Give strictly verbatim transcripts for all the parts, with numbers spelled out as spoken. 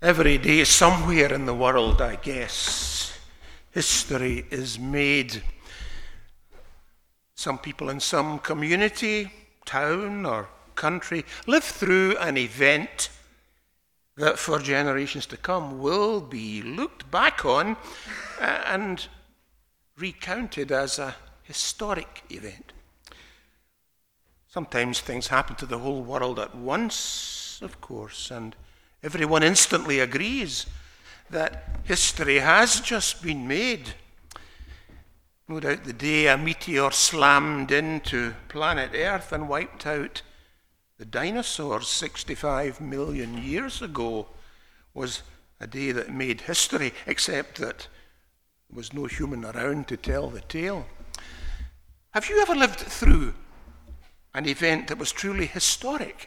Every day, somewhere in the world, I guess, history is made. Some people in some community, town, or country live through an event that for generations to come will be looked back on and recounted as a historic event. Sometimes things happen to the whole world at once, of course, and everyone instantly agrees that history has just been made. No doubt the day a meteor slammed into planet Earth and wiped out the dinosaurs sixty-five million years ago was a day that made history, except that there was no human around to tell the tale. Have you ever lived through an event that was truly historic?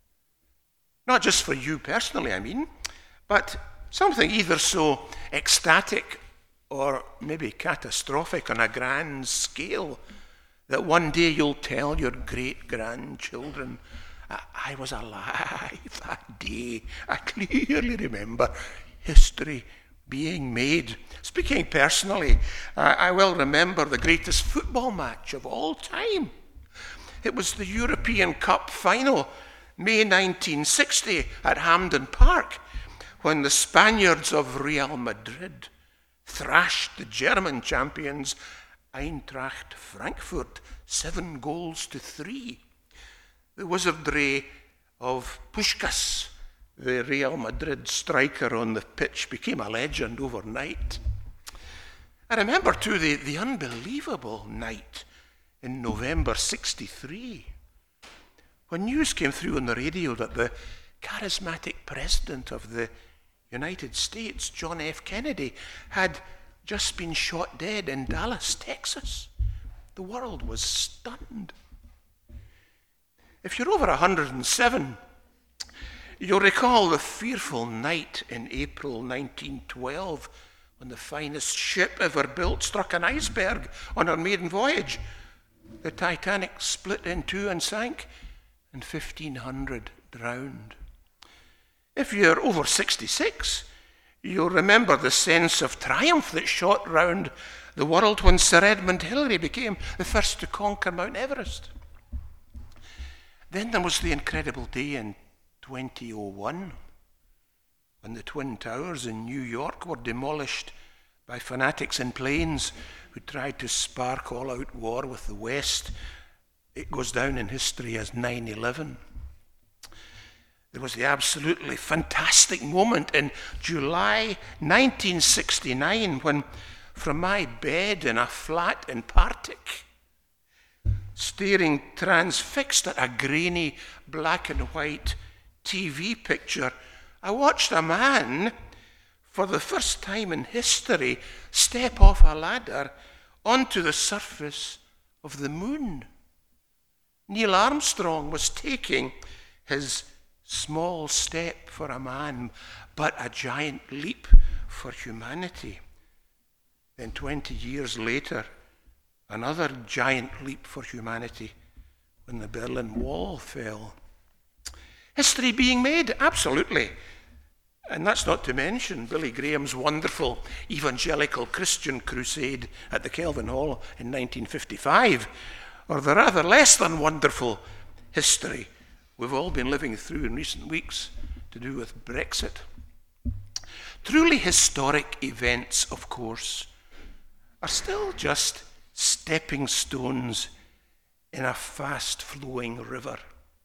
Not just for you personally, I mean, but something either so ecstatic or maybe catastrophic on a grand scale that one day you'll tell your great-grandchildren, I was alive that day. I clearly remember history being made. Speaking personally, I will remember the greatest football match of all time. It was the European Cup final, May nineteen sixty at Hampden Park, when the Spaniards of Real Madrid thrashed the German champions Eintracht Frankfurt seven goals to three. The wizardry of Puskás, the Real Madrid striker on the pitch, became a legend overnight. I remember too the, the unbelievable night in November sixty-three, when news came through on the radio that the charismatic president of the United States, John F. Kennedy, had just been shot dead in Dallas, Texas. The world was stunned. If you're over one hundred seven, you'll recall the fearful night in April nineteen twelve when the finest ship ever built struck an iceberg on her maiden voyage. The Titanic split in two and sank, and fifteen hundred drowned. If you're over sixty-six, you'll remember the sense of triumph that shot round the world when Sir Edmund Hillary became the first to conquer Mount Everest. Then there was the incredible day in twenty oh one when the Twin Towers in New York were demolished by fanatics in planes who tried to spark all-out war with the West. It goes down in history as nine eleven. There was the absolutely fantastic moment in July nineteen sixty-nine when, from my bed in a flat in Partick, staring transfixed at a grainy black and white T V picture, I watched a man, for the first time in history, step off a ladder onto the surface of the moon. Neil Armstrong was taking his small step for a man, but a giant leap for humanity. Then twenty years later, another giant leap for humanity when the Berlin Wall fell. History being made, absolutely. And that's not to mention Billy Graham's wonderful evangelical Christian crusade at the Kelvin Hall in nineteen fifty-five, or the rather less than wonderful history we've all been living through in recent weeks to do with Brexit. Truly historic events, of course, are still just stepping stones in a fast-flowing river.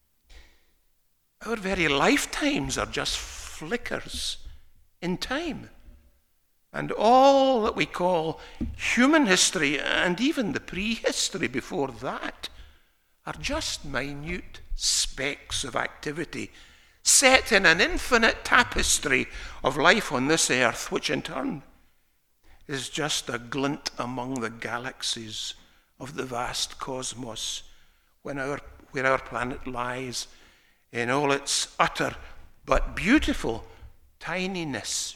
Our very lifetimes are just flickers in time. And all that we call human history, and even the prehistory before that, are just minute specks of activity set in an infinite tapestry of life on this earth, which in turn is just a glint among the galaxies of the vast cosmos when our, where our planet lies in all its utter but beautiful tininess.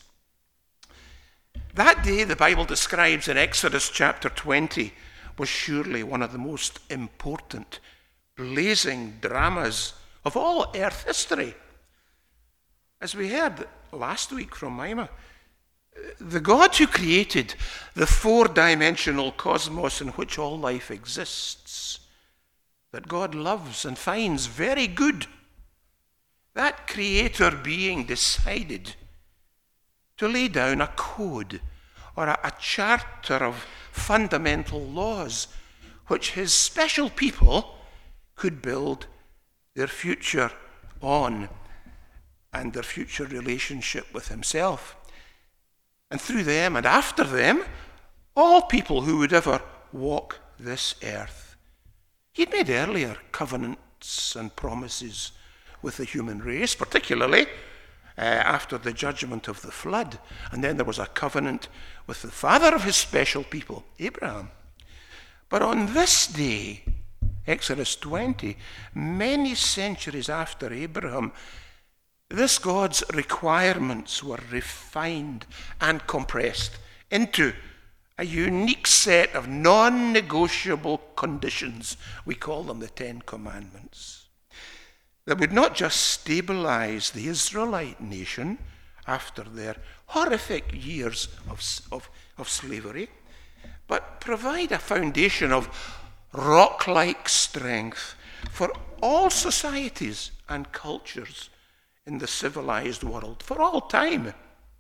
That day the Bible describes in Exodus chapter twenty was surely one of the most important, blazing dramas of all earth history. As we heard, last week from Mima. The God who created the four-dimensional cosmos in which all life exists, that God loves and finds very good, that creator being decided to lay down a code or a, a charter of fundamental laws which his special people could build their future on and their future relationship with himself. And through them and after them, all people who would ever walk this earth. He'd made earlier covenants and promises with the human race, particularly uh, after the judgment of the flood. And then there was a covenant with the father of his special people, Abraham. But on this day, Exodus twenty, many centuries after Abraham, this God's requirements were refined and compressed into a unique set of non-negotiable conditions. We call them the Ten Commandments. That would not just stabilize the Israelite nation after their horrific years of, of, of slavery, but provide a foundation of rock-like strength for all societies and cultures in the civilized world for all time.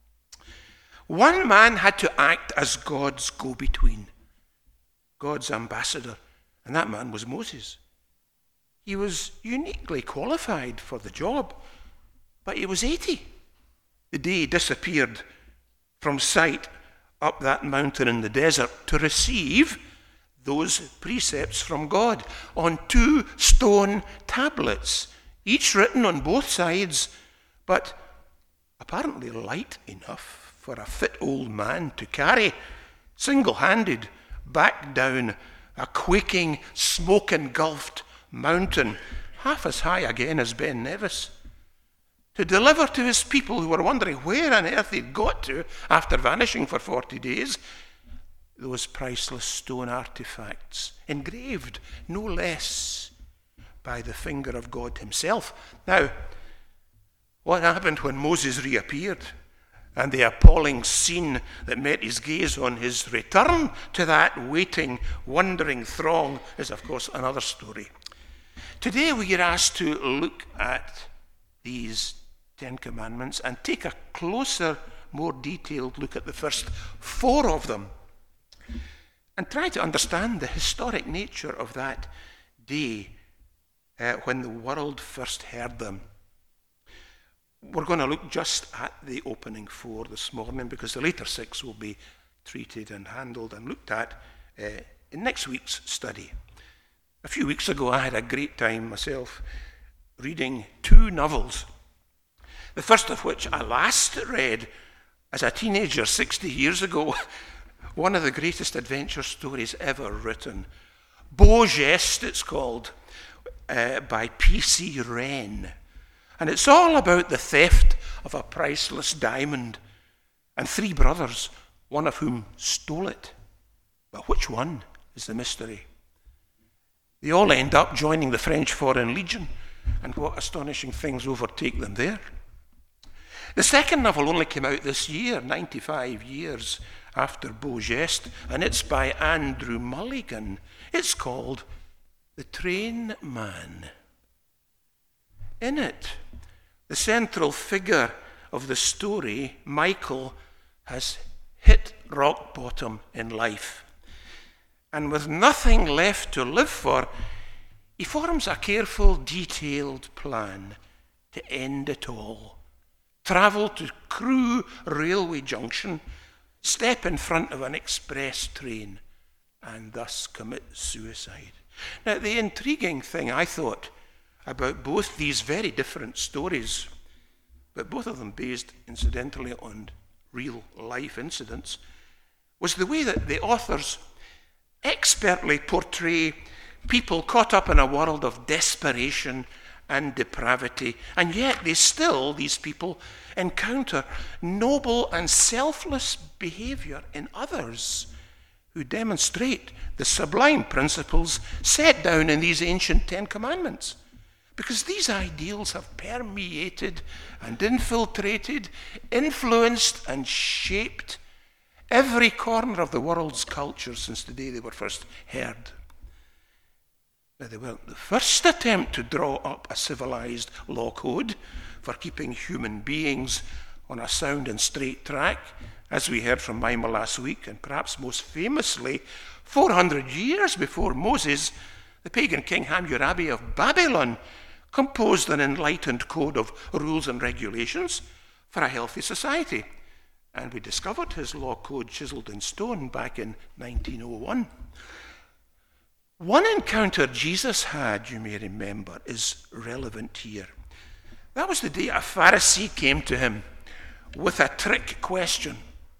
One man had to act as God's go-between, God's ambassador, and that man was Moses. He was uniquely qualified for the job, but he was eighty the day he disappeared from sight up that mountain in the desert to receive those precepts from God on two stone tablets, each written on both sides, but apparently light enough for a fit old man to carry, single-handed, back down a quaking, smoke-engulfed mountain, half as high again as Ben Nevis, to deliver to his people who were wondering where on earth he'd got to after vanishing for forty days, those priceless stone artifacts, engraved no less by the finger of God himself. Now, what happened when Moses reappeared and the appalling scene that met his gaze on his return to that waiting, wondering throng is, of course, another story. Today we are asked to look at these Ten Commandments and take a closer, more detailed look at the first four of them and try to understand the historic nature of that day uh, when the world first heard them. We're going to look just at the opening four this morning because the later six will be treated and handled and looked at uh, in next week's study. A few weeks ago I had a great time myself reading two novels, the first of which I last read as a teenager sixty years ago, one of the greatest adventure stories ever written. Beau Geste, it's called, uh, by P C Wren. And it's all about the theft of a priceless diamond and three brothers, one of whom stole it. But which one is the mystery? They all end up joining the French Foreign Legion, and what astonishing things overtake them there. The second novel only came out this year, ninety-five years after Beau Geste, and it's by Andrew Mulligan. It's called The Train Man. In it, the central figure of the story, Michael, has hit rock bottom in life. And with nothing left to live for, he forms a careful, detailed plan to end it all. Travel to Crewe Railway Junction, step in front of an express train, and thus commit suicide. Now, the intriguing thing, I thought, about both these very different stories, but both of them based, incidentally, on real life incidents, was the way that the authors expertly portray people caught up in a world of desperation and depravity, and yet they still, these people, encounter noble and selfless behavior in others who demonstrate the sublime principles set down in these ancient Ten Commandments. Because these ideals have permeated and infiltrated, influenced and shaped every corner of the world's culture since the day they were first heard. Now, they weren't the first attempt to draw up a civilized law code for keeping human beings on a sound and straight track, as we heard from Mima last week, and perhaps most famously, four hundred years before Moses, the pagan king Hammurabi of Babylon composed an enlightened code of rules and regulations for a healthy society. And we discovered his law code chiseled in stone back in nineteen oh one. One encounter Jesus had, you may remember, is relevant here. That was the day a Pharisee came to him with a trick question.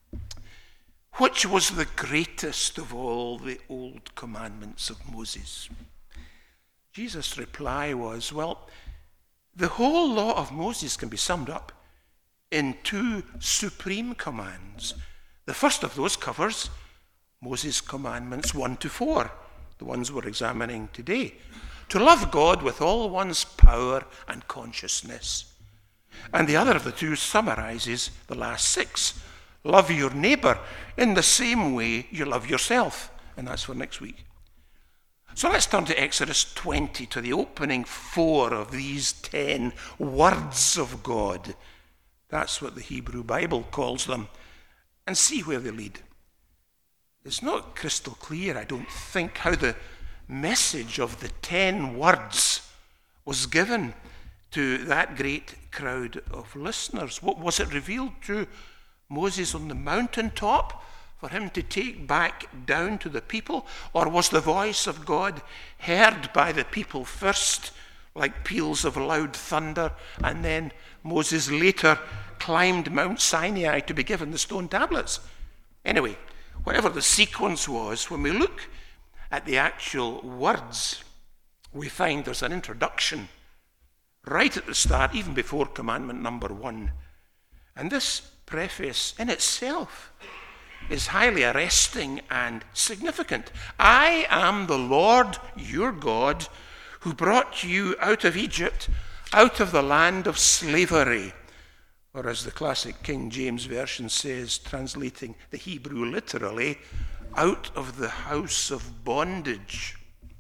Which was the greatest of all the old commandments of Moses? Jesus' reply was, well, the whole law of Moses can be summed up in two supreme commands. The first of those covers Moses' commandments one to four, the ones we're examining today. To love God with all one's power and consciousness. And the other of the two summarizes the last six. Love your neighbor in the same way you love yourself. And that's for next week. So let's turn to Exodus twenty, to the opening four of these ten words of God. That's what the Hebrew Bible calls them. And see where they lead. It's not crystal clear, I don't think, how the message of the ten words was given to that great crowd of listeners. What was it revealed to Moses on the mountaintop for him to take back down to the people? Or was the voice of God heard by the people first, like peals of loud thunder, and then Moses later climbed Mount Sinai to be given the stone tablets? Anyway, whatever the sequence was, when we look at the actual words, we find there's an introduction right at the start, even before commandment number one. And this preface in itself is highly arresting and significant. I am the Lord your God who brought you out of Egypt, out of the land of slavery. Or as the classic King James Version says, translating the Hebrew literally, out of the house of bondage.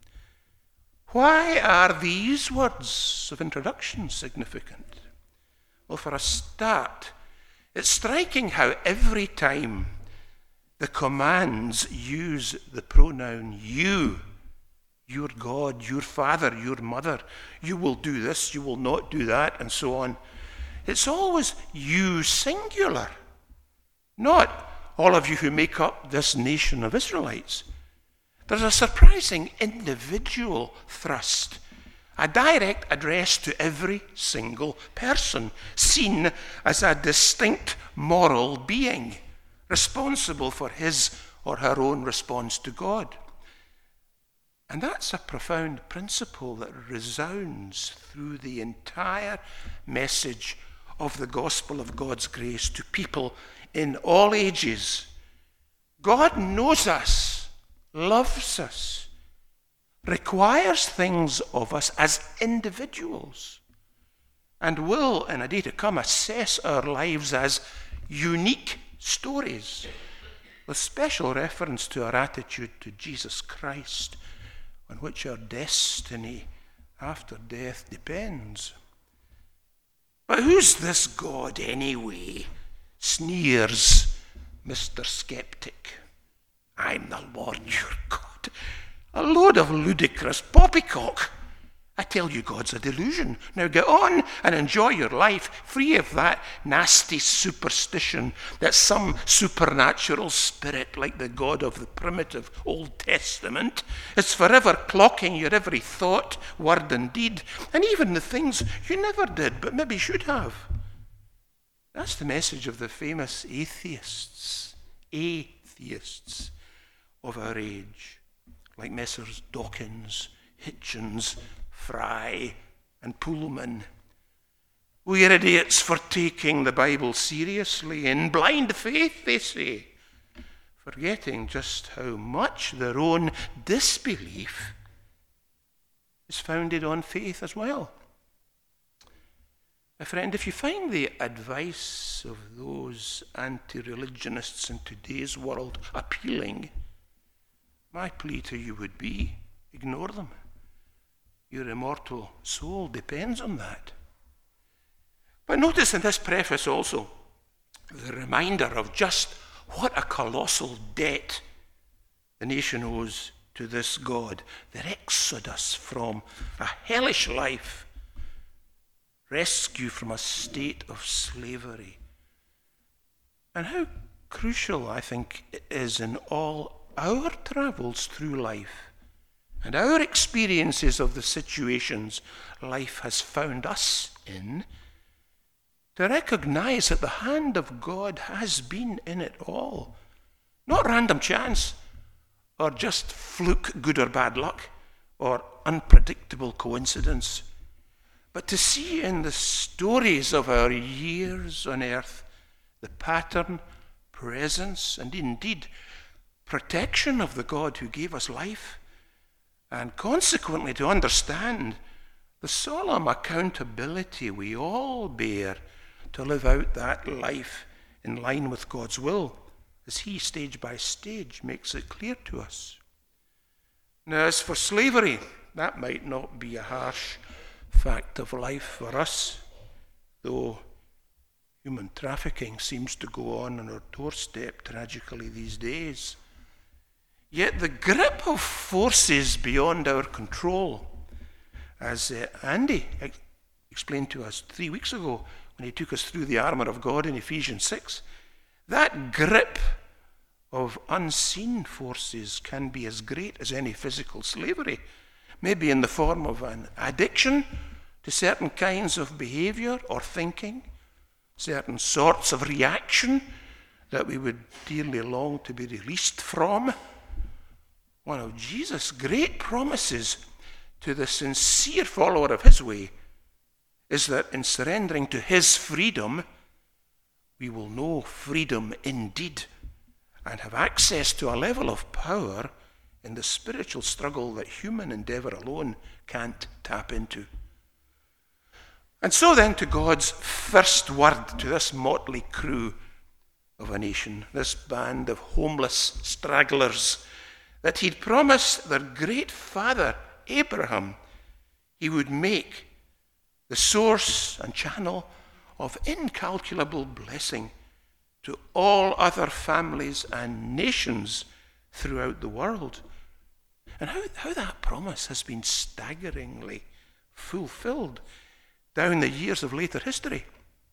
Why are these words of introduction significant? Well, for a start, it's striking how every time the commands use the pronoun you, your God, your father, your mother, you will do this, you will not do that, and so on. It's always you singular, not all of you who make up this nation of Israelites. There's a surprising individual thrust, a direct address to every single person, seen as a distinct moral being, responsible for his or her own response to God. And that's a profound principle that resounds through the entire message of the gospel of God's grace to people in all ages. God knows us, loves us, requires things of us as individuals, and will, in a day to come, assess our lives as unique stories, with special reference to our attitude to Jesus Christ, on which our destiny after death depends. But who's this God anyway? Sneers Mister Skeptic. I'm the Lord your God. A load of ludicrous poppycock. I tell you, God's a delusion. Now get on and enjoy your life, free of that nasty superstition that some supernatural spirit, like the God of the primitive Old Testament, is forever clocking your every thought, word and deed, and even the things you never did but maybe should have. That's the message of the famous atheists, atheists of our age, like Messrs. Dawkins, Hitchens, Fry, and Pullman. We're idiots for taking the Bible seriously in blind faith, they say, forgetting just how much their own disbelief is founded on faith as well. My friend, if you find the advice of those anti-religionists in today's world appealing, my plea to you would be, ignore them. Your immortal soul depends on that. But notice in this preface also the reminder of just what a colossal debt the nation owes to this God, the exodus from a hellish life, rescue from a state of slavery. And how crucial, I think, it is in all our travels through life and our experiences of the situations life has found us in, to recognize that the hand of God has been in it all. Not random chance, or just fluke good or bad luck, or unpredictable coincidence, but to see in the stories of our years on earth the pattern, presence, and indeed protection of the God who gave us life, and consequently to understand the solemn accountability we all bear to live out that life in line with God's will, as he, stage by stage, makes it clear to us. Now, as for slavery, that might not be a harsh fact of life for us, though human trafficking seems to go on on our doorstep tragically these days. Yet the grip of forces beyond our control, as uh, Andy ex- explained to us three weeks ago when he took us through the armour of God in Ephesians six, that grip of unseen forces can be as great as any physical slavery, maybe in the form of an addiction to certain kinds of behaviour or thinking, certain sorts of reaction that we would dearly long to be released from. One of Jesus' great promises to the sincere follower of his way is that in surrendering to his freedom, we will know freedom indeed and have access to a level of power in the spiritual struggle that human endeavour alone can't tap into. And so then to God's first word to this motley crew of a nation, this band of homeless stragglers, that he'd promised their great father Abraham he would make the source and channel of incalculable blessing to all other families and nations throughout the world. And how, how that promise has been staggeringly fulfilled down the years of later history,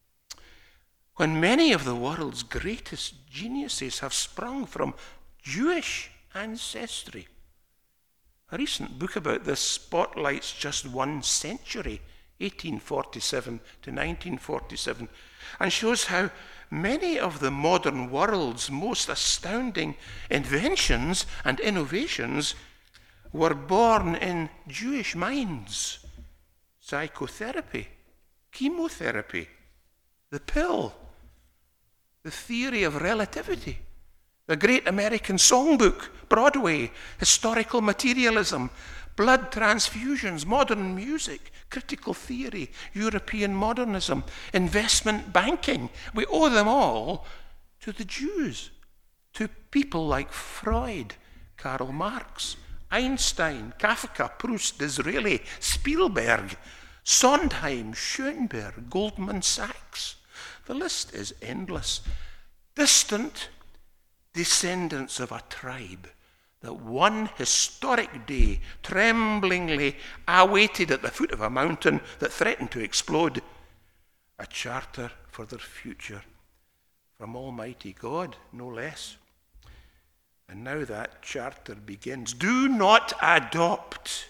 when many of the world's greatest geniuses have sprung from Jewish ancestry. A recent book about this spotlights just one century, eighteen forty-seven to nineteen forty-seven, and shows how many of the modern world's most astounding inventions and innovations were born in Jewish minds. Psychotherapy, chemotherapy, the pill, the theory of relativity, the great American songbook, Broadway, historical materialism, blood transfusions, modern music, critical theory, European modernism, investment banking. We owe them all to the Jews, to people like Freud, Karl Marx, Einstein, Kafka, Proust, Disraeli, Spielberg, Sondheim, Schoenberg, Goldman Sachs. The list is endless. Distant descendants of a tribe that one historic day tremblingly awaited at the foot of a mountain that threatened to explode a charter for their future from Almighty God, no less. And now that charter begins. Do not adopt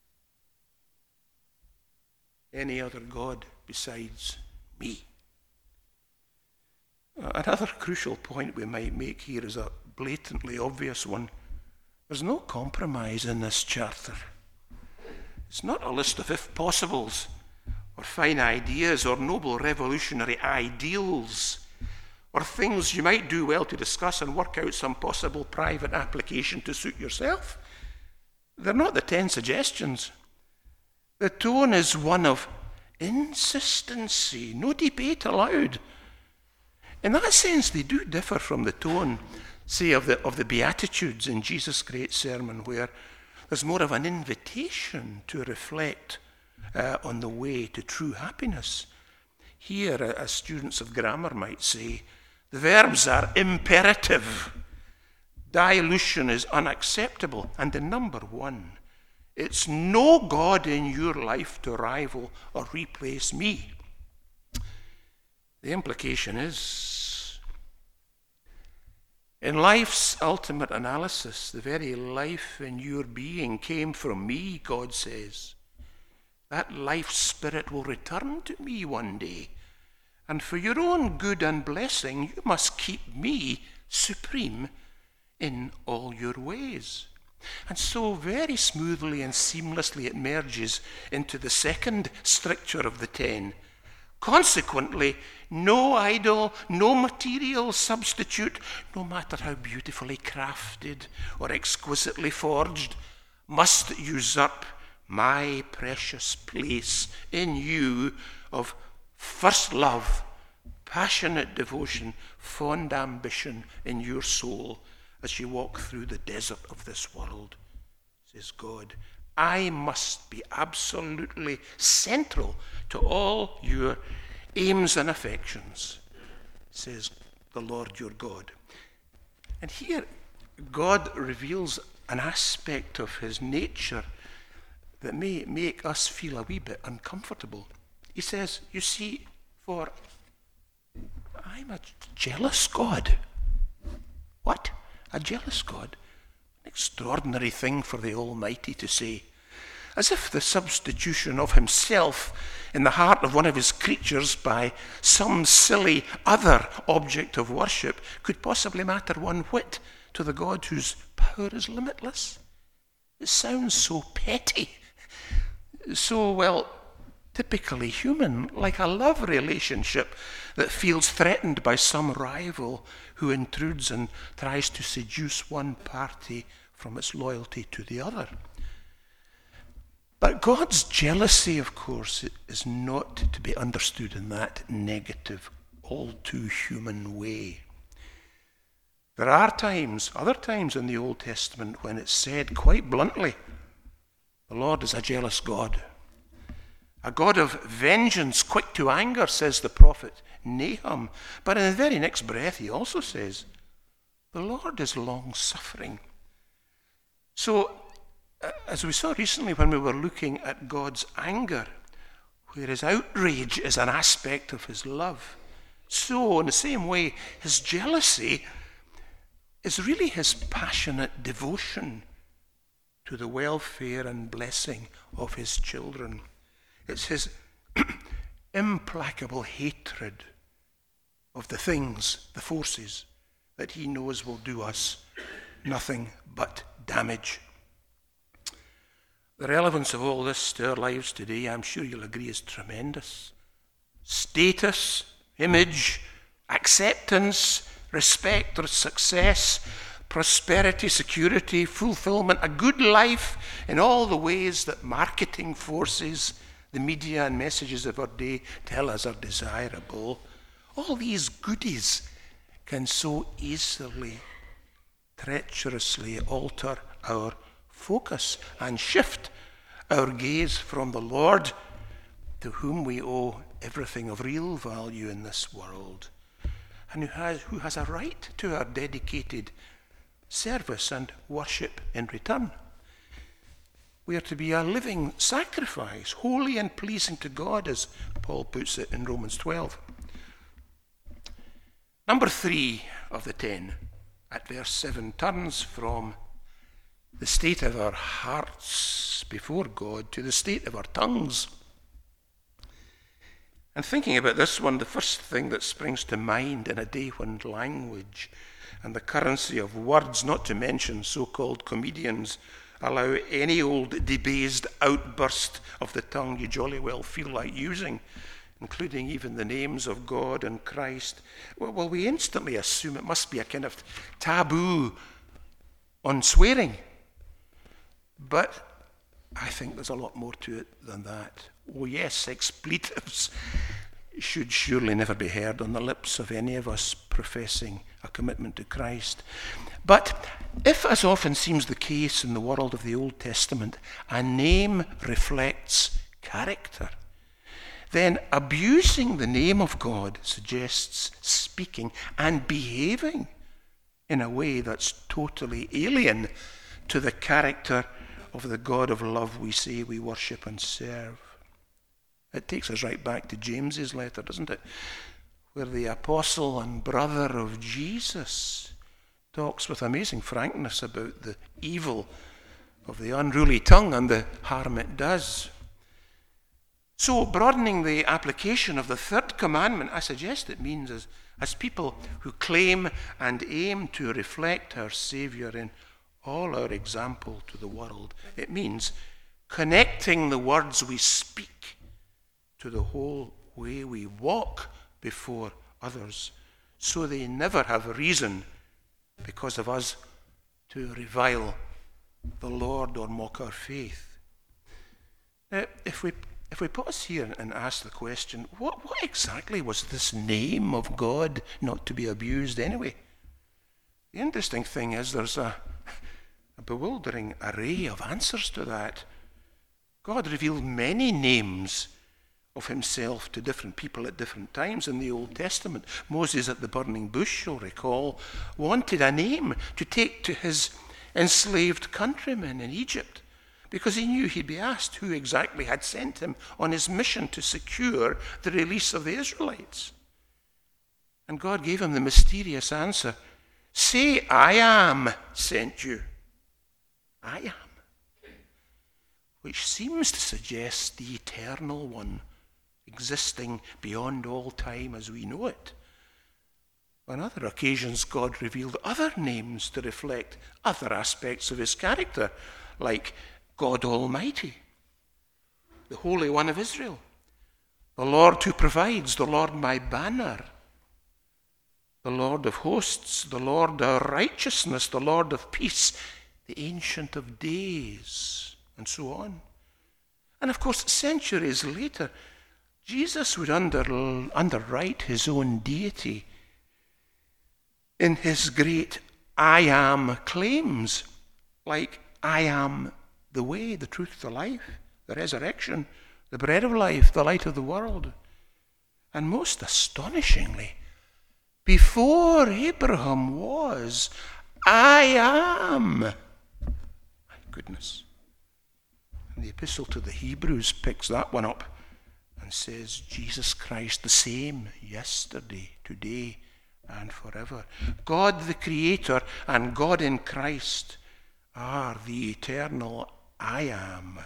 any other God besides me. Another crucial point we might make here is a blatantly obvious one. There's no compromise in this charter. It's not a list of if possibles or fine ideas or noble revolutionary ideals or things you might do well to discuss and work out some possible private application to suit yourself. They're not the ten suggestions. The tone is one of Insistency, no debate allowed. In that sense, they do differ from the tone, say, of the, of the Beatitudes in Jesus' great sermon, where there's more of an invitation to reflect uh, on the way to true happiness. Here, as students of grammar might say, the verbs are imperative. Dilution is unacceptable. And in number one, it's no God in your life to rival or replace me. The implication is, in life's ultimate analysis, the very life in your being came from me, God says. That life spirit will return to me one day. And for your own good and blessing, you must keep me supreme in all your ways. And so very smoothly and seamlessly it merges into the second stricture of the ten. Consequently, no idol, no material substitute, no matter how beautifully crafted or exquisitely forged, must usurp my precious place in you of first love, passionate devotion, fond ambition in your soul as you walk through the desert of this world, says God. I must be absolutely central to all your aims and affections, says the Lord your God. And here, God reveals an aspect of his nature that may make us feel a wee bit uncomfortable. He says, you see, for I'm a jealous God. What? A jealous God? An extraordinary thing for the Almighty to say. As if the substitution of himself in the heart of one of his creatures by some silly other object of worship could possibly matter one whit to the God whose power is limitless. It sounds so petty, so, well, typically human, like a love relationship that feels threatened by some rival who intrudes and tries to seduce one party from its loyalty to the other. But God's jealousy, of course, is not to be understood in that negative, all too human way. There are times, other times in the Old Testament, when it's said quite bluntly, the Lord is a jealous God. A God of vengeance, quick to anger, says the prophet Nahum. But in the very next breath he also says, the Lord is long-suffering. So, as we saw recently when we were looking at God's anger, where his outrage is an aspect of his love, so in the same way, his jealousy is really his passionate devotion to the welfare and blessing of his children. It's his implacable hatred of the things, the forces, that he knows will do us nothing but damage. The relevance of all this to our lives today, I'm sure you'll agree, is tremendous. Status, image, acceptance, respect or success, prosperity, security, fulfillment, a good life in all the ways that marketing forces, the media and messages of our day tell us are desirable. All these goodies can so easily, treacherously alter our focus and shift our gaze from the Lord, to whom we owe everything of real value in this world, and who has, who has a right to our dedicated service and worship in return. We are to be a living sacrifice, holy and pleasing to God, as Paul puts it in Romans twelve. Number three of the ten, at verse seven, turns from the state of our hearts before God to the state of our tongues. And thinking about this one, the first thing that springs to mind in a day when language and the currency of words, not to mention so-called comedians, allow any old debased outburst of the tongue you jolly well feel like using, including even the names of God and Christ, well, well, we instantly assume it must be a kind of taboo on swearing. But I think there's a lot more to it than that. oh yes, expletives should surely never be heard on the lips of any of us professing a commitment to Christ. But if, as often seems the case in the world of the Old Testament, a name reflects character, then abusing the name of God suggests speaking and behaving in a way that's totally alien to the character of the God of love we say we worship and serve. It takes us right back to James's letter, doesn't it? Where the apostle and brother of Jesus talks with amazing frankness about the evil of the unruly tongue and the harm it does. So, broadening the application of the third commandment, I suggest it means as, as people who claim and aim to reflect our Saviour in all our example to the world, it means connecting the words we speak to the whole way we walk before others, so they never have a reason, because of us, to revile the Lord or mock our faith. Now, if we if we pause here and ask the question, what, what exactly was this name of God not to be abused anyway? The interesting thing is there's a, a bewildering array of answers to that. God revealed many names of himself to different people at different times in the Old Testament. Moses at the burning bush, you'll recall, wanted a name to take to his enslaved countrymen in Egypt, because he knew he'd be asked who exactly had sent him on his mission to secure the release of the Israelites. And God gave him the mysterious answer, "Say, I am sent you." I am. Which seems to suggest the eternal one, existing beyond all time as we know it. On other occasions, God revealed other names to reflect other aspects of his character, like God Almighty, the Holy One of Israel, the Lord who provides, the Lord my banner, the Lord of hosts, the Lord our righteousness, the Lord of peace, the Ancient of Days, and so on. And of course, centuries later, Jesus would under, underwrite his own deity in his great I am claims, like I am the way, the truth, the life, the resurrection, the bread of life, the light of the world. And most astonishingly, before Abraham was, I am. My goodness. And the epistle to the Hebrews picks that one up and says, Jesus Christ the same yesterday, today, and forever. God the Creator and God in Christ are the eternal I am.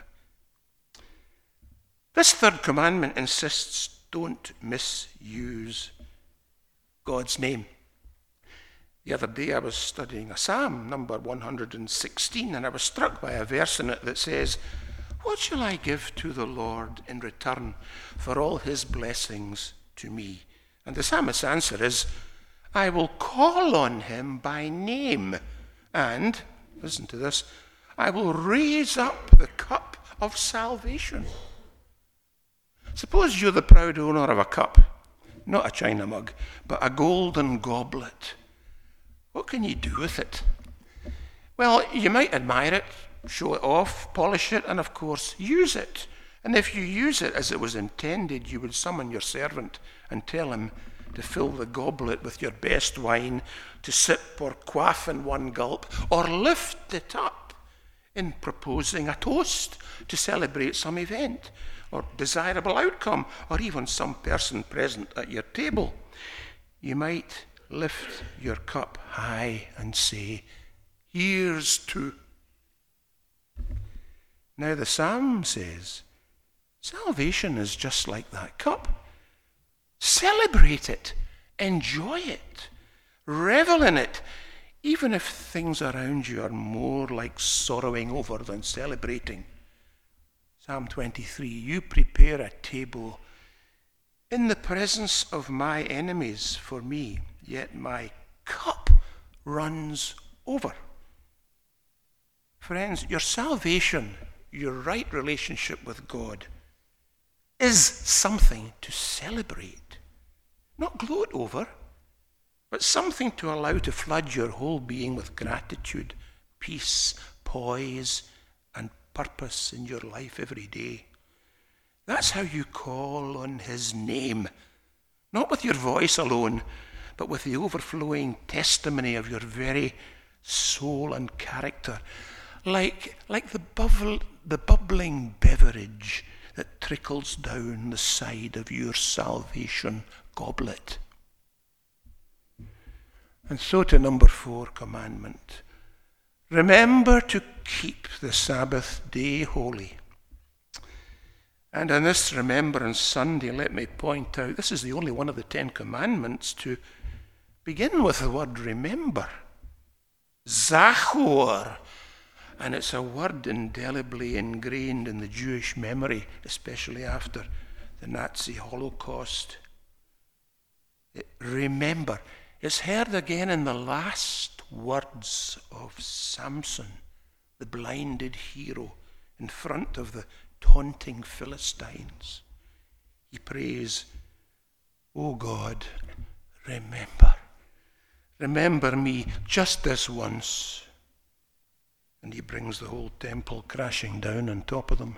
This third commandment insists, don't misuse God's name. The other day I was studying a psalm, number one hundred sixteen, and I was struck by a verse in it that says, "What shall I give to the Lord in return for all his blessings to me?" And the psalmist's answer is, I will call on him by name, and, listen to this, I will raise up the cup of salvation. Suppose you're the proud owner of a cup, not a china mug, but a golden goblet. What can you do with it? Well, you might admire it, show it off, polish it, and of course, use it. And if you use it as it was intended, you would summon your servant and tell him to fill the goblet with your best wine, to sip or quaff in one gulp, or lift it up in proposing a toast to celebrate some event or desirable outcome, or even some person present at your table. You might lift your cup high and say, here's to. Now the psalm says, salvation is just like that cup. Celebrate it, enjoy it, revel in it, even if things around you are more like sorrowing over than celebrating. Psalm twenty-three, you prepare a table in the presence of my enemies for me, yet my cup runs over. Friends, your salvation, your right relationship with God, is something to celebrate, not gloat over, but something to allow to flood your whole being with gratitude, peace, poise, and purpose in your life every day. That's how you call on his name, not with your voice alone, but with the overflowing testimony of your very soul and character, like, like the, bubble, the bubbling beverage that trickles down the side of your salvation goblet. And so to number four commandment. Remember to keep the Sabbath day holy. And on this Remembrance Sunday, let me point out, this is the only one of the Ten Commandments to begin with the word remember. Zachor. And it's a word indelibly ingrained in the Jewish memory, especially after the Nazi Holocaust. It, remember. It's heard again in the last words of Samson, the blinded hero, in front of the taunting Philistines. He prays, "O God, remember. Remember me just this once." And he brings the whole temple crashing down on top of them.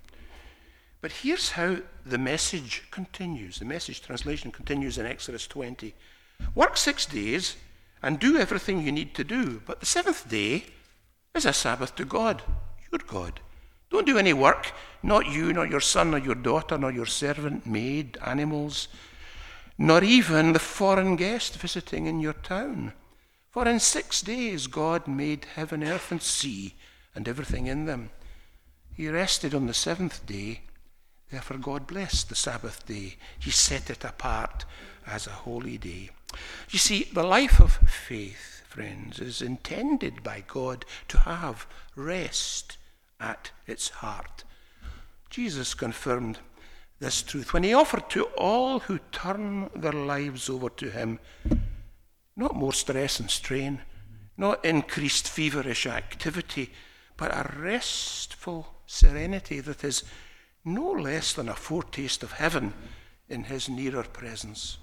But here's how the message continues. The Message translation continues in Exodus twenty. Work six days and do everything you need to do. But the seventh day is a Sabbath to God, your God. Don't do any work, not you, nor your son, nor your daughter, nor your servant, maid, animals, nor even the foreign guest visiting in your town. For in six days God made heaven, earth, and sea, and everything in them. He rested on the seventh day. Therefore God blessed the Sabbath day. He set it apart as a holy day. You see, the life of faith, friends, is intended by God to have rest at its heart. Jesus confirmed this truth when he offered to all who turn their lives over to him not more stress and strain, not increased feverish activity, but a restful serenity that is no less than a foretaste of heaven in his nearer presence.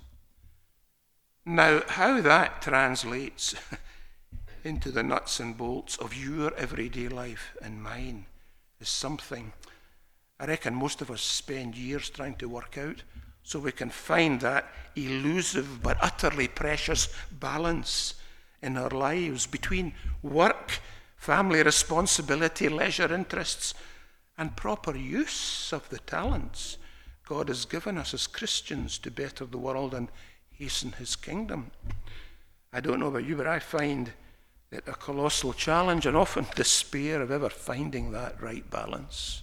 Now, how that translates into the nuts and bolts of your everyday life and mine is something I reckon most of us spend years trying to work out, so we can find that elusive but utterly precious balance in our lives between work, family responsibility, leisure interests, and proper use of the talents God has given us as Christians to better the world and hasten his kingdom. I don't know about you, but I find it a colossal challenge and often despair of ever finding that right balance.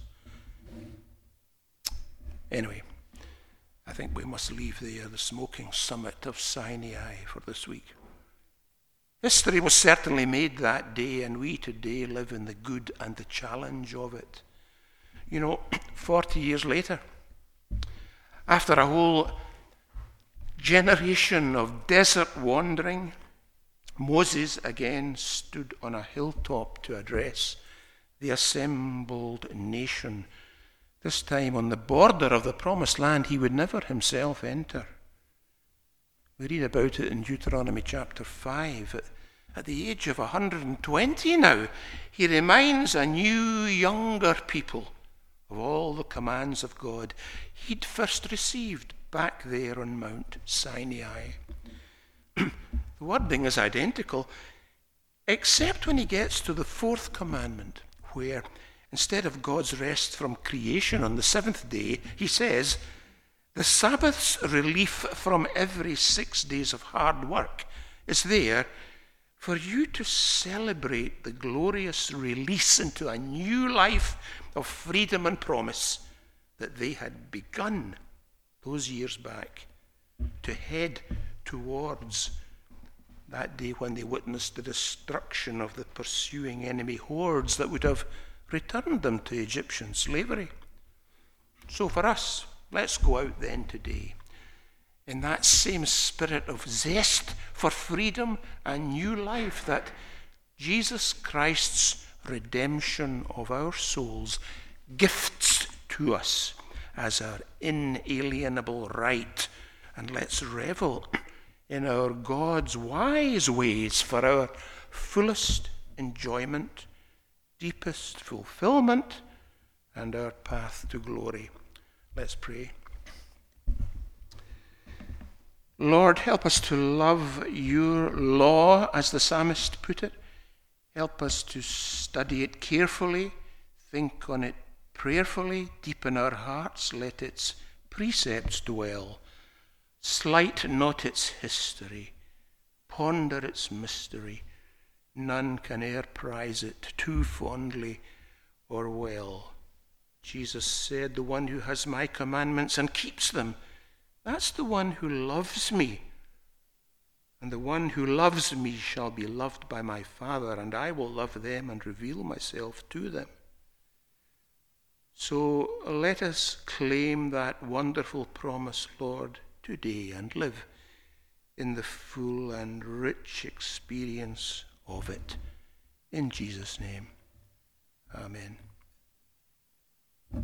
Anyway, I think we must leave there the smoking summit of Sinai for this week. History was certainly made that day, and we today live in the good and the challenge of it. You know, forty years later, after a whole generation of desert wandering, Moses again stood on a hilltop to address the assembled nation. This time on the border of the promised land he would never himself enter. We read about it in Deuteronomy chapter five. At, at the age of one hundred twenty now, he reminds a new, younger people of all the commands of God he'd first received back there on Mount Sinai. The wording is identical, except when he gets to the fourth commandment, where instead of God's rest from creation on the seventh day, he says, the Sabbath's relief from every six days of hard work is there for you to celebrate the glorious release into a new life of freedom and promise that they had begun those years back, to head towards that day when they witnessed the destruction of the pursuing enemy hordes that would have returned them to Egyptian slavery. So for us, let's go out then today in that same spirit of zest for freedom and new life that Jesus Christ's redemption of our souls gifts to us as our inalienable right, and let's revel in our God's wise ways for our fullest enjoyment, deepest fulfillment, and our path to glory. Let's pray. Lord, help us to love your law, as the psalmist put it. Help us to study it carefully, think on it prayerfully, deep in our hearts. Let its precepts dwell. Slight not its history, ponder its mystery. None can e'er prize it too fondly or well. Jesus said, the one who has my commandments and keeps them, that's the one who loves me. And the one who loves me shall be loved by my Father, and I will love them and reveal myself to them. So let us claim that wonderful promise, Lord, today, and live in the full and rich experience of it. In Jesus' name, amen.